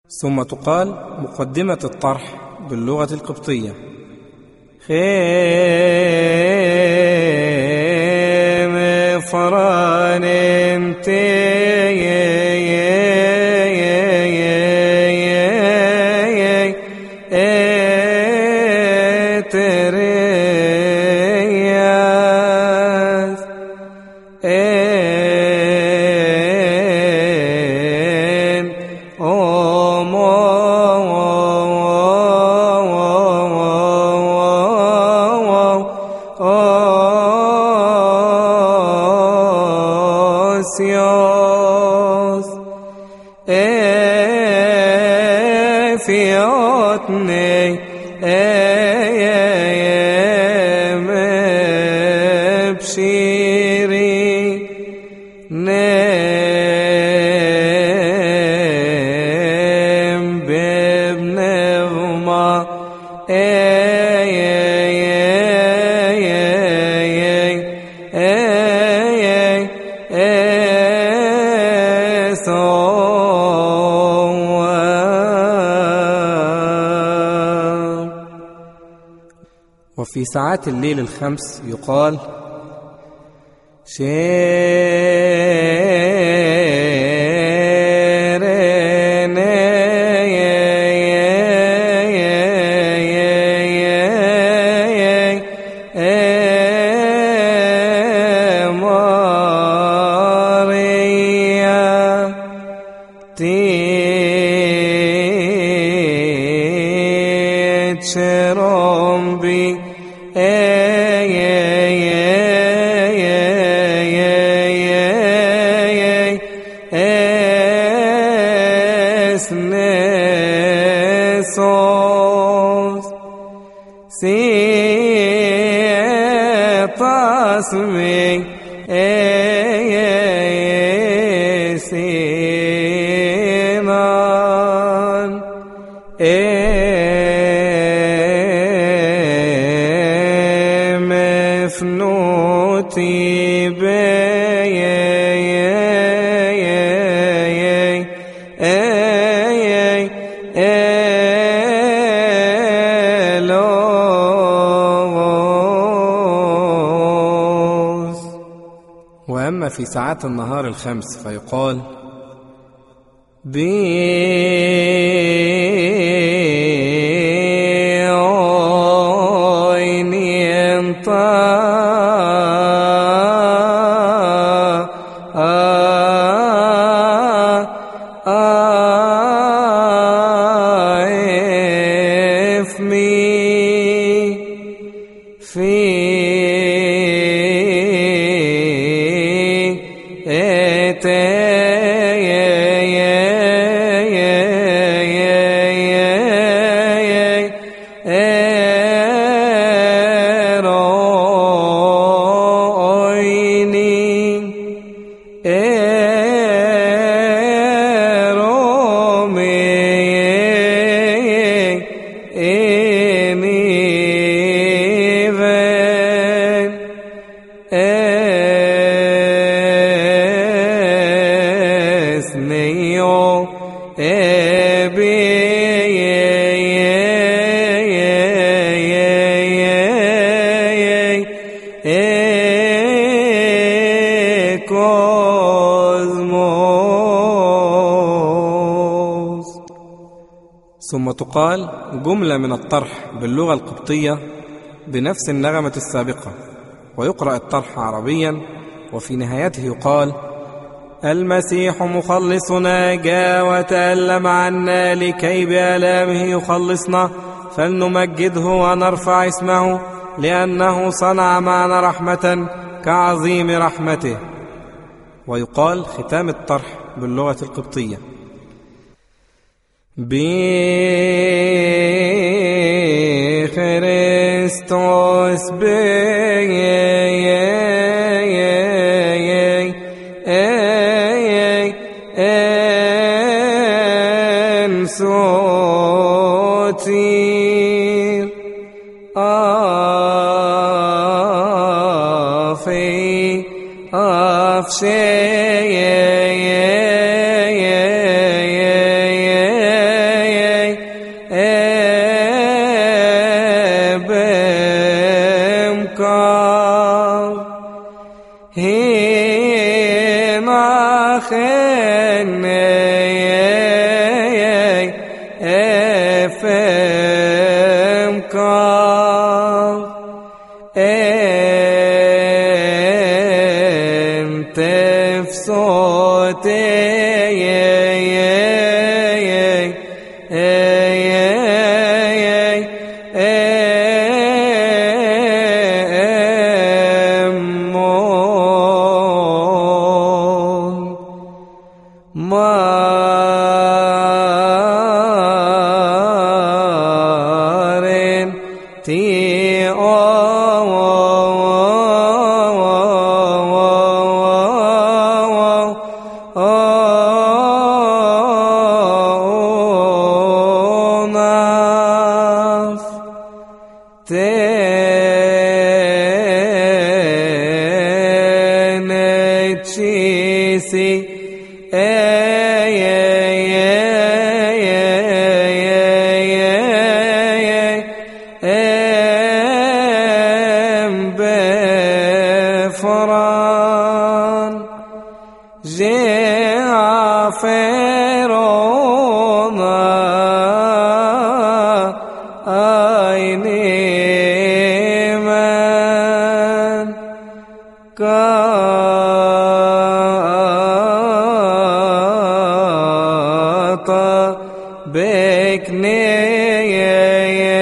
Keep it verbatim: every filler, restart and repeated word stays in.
ثم تقال مقدمة الطرح باللغة القبطية. خيم فران فياتني ايام بشيري نام ببنغمة وفي ساعات الليل الخمس يقال شيرون بي اسنسوس سيطاسمي سينان مفنوتي وأما في ساعات النهار الخمس فيقال بعيني انت ثم تقال جملة من الطرح باللغة القبطية بنفس النغمة السابقة، ويقرأ الطرح عربيا، وفي نهايته يقال المسيح مخلصنا جاء وتألم عنا لكي بآلامه يخلصنا، فلنمجده ونرفع اسمه لأنه صنع معنا رحمة كعظيم رحمته. ويقال ختام الطرح باللغة القبطية بخريستوس بنسوتير آفي أفشي بكني